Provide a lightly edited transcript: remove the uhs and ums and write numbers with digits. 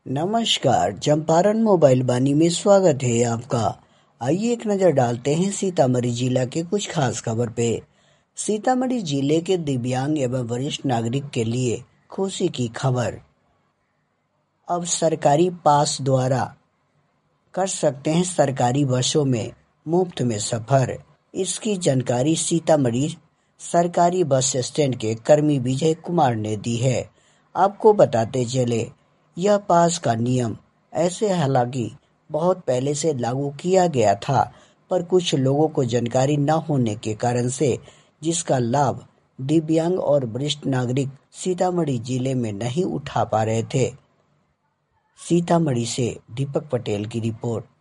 नमस्कार, चंपारण मोबाइल वाणी में स्वागत है आपका। आइए एक नजर डालते हैं सीतामढ़ी जिला के कुछ खास खबर पे। सीतामढ़ी जिले के दिव्यांग एवं वरिष्ठ नागरिक के लिए खुशी की खबर। अब सरकारी पास द्वारा कर सकते हैं सरकारी बसों में मुफ्त में सफर। इसकी जानकारी सीतामढ़ी सरकारी बस स्टैंड के कर्मी विजय कुमार ने दी है। आपको बताते चले, यह पास का नियम ऐसे हालांकि बहुत पहले से लागू किया गया था, पर कुछ लोगों को जानकारी न होने के कारण से जिसका लाभ दिव्यांग और वरिष्ठ नागरिक सीतामढ़ी जिले में नहीं उठा पा रहे थे। सीतामढ़ी से दीपक पटेल की रिपोर्ट।